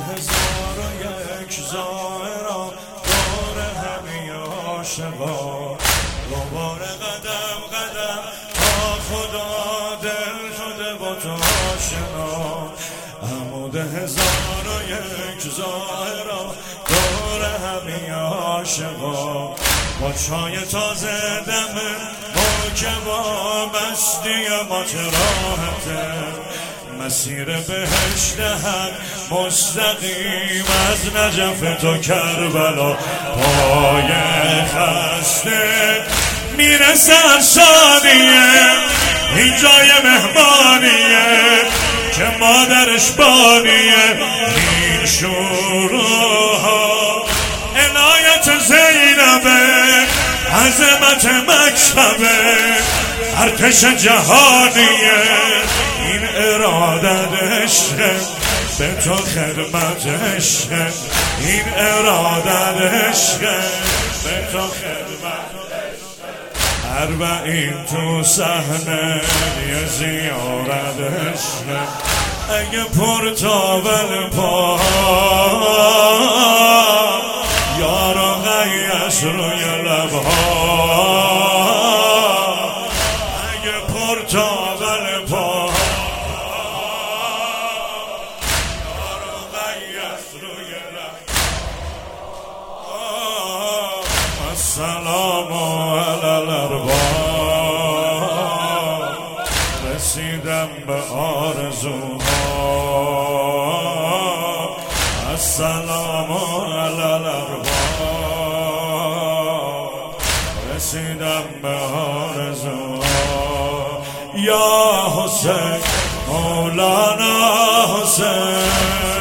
1001 زائران دور همه عاشقان دوباره قدم قدم تا خدا دل شده با تو آشنا عمود 1001 زائران دور همه عاشقان با چای تازه دمه با کباب مستی ما راحته مسیر بهشت هم مستقیم از نجف تا کربلا پای خسته میرسن ثانیه این جای مهمانیه که مادرش بانیه این شروعها عنایت زینبه عظمت مکتبه ارتش جهانیه این ارادتشه به تو خدمتشه این ارادتشه به تو خدمتشه اربعین تو صحنه یه زیارتشه اگه پرتابل پا یارو غیس روی لبها اگه پرتابل پا یارو غیس روی لبها السلام علی الارباب رسیدم به آرزوها السلام علی الارباب رسیدم به آرزوها یا حسین مولانا حسین